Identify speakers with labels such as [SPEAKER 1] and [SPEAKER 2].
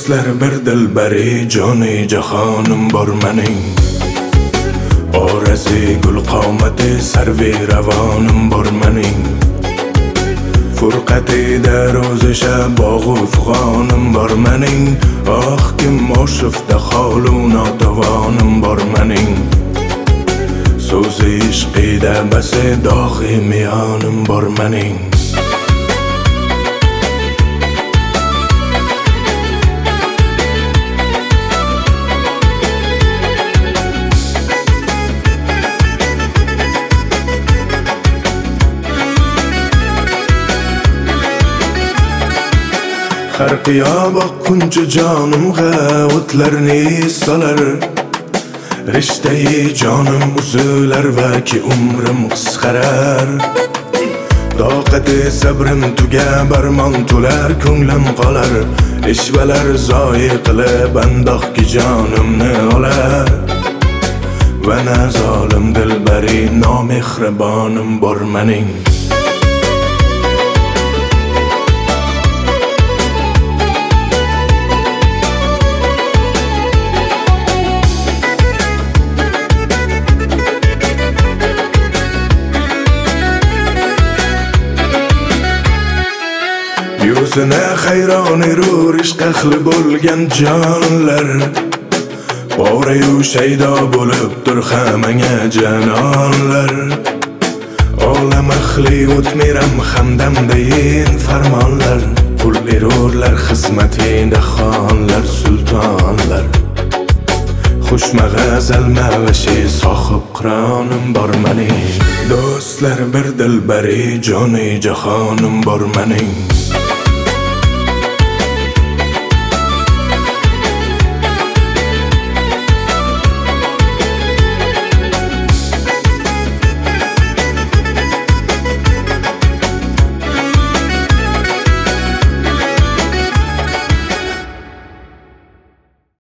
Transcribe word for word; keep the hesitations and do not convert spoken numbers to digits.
[SPEAKER 1] Do'stlar bir dilbari joni jahonim bor mening. Orasi gul qomati sarvi ravonim bor mening. Furqatida ro'zisha bog'u fig'onim bor mening. Oh kim oshifda holu notavonim bor mening. So'zi ishqida basi dog'i miyonim bor mening. Har qiyoba kuncha jonimga o'tlarni solar. Rishtai jonim uzular va ki umrim qisqarar. Toqati sabrim tugar, barmon to'lar, ko'nglim qolar. Ishbalar zoyi qilib andoqki jonimni olar. Va na zolim dilbari nomehribonim bor mening. Yuzine hayron erur ishq ahli bo'lgan jonlar. Bore-yu shaydo bo'lib tur hamanga janonlar. Olam ahli o'tmiram hamdamdayin farmonlar. Qul erurlar xizmatida xonlar, sultonlar. Xushmag'azal mavashi sohib qironim bor mening. Do'stlar bir dilbari joni jahonim bor mening.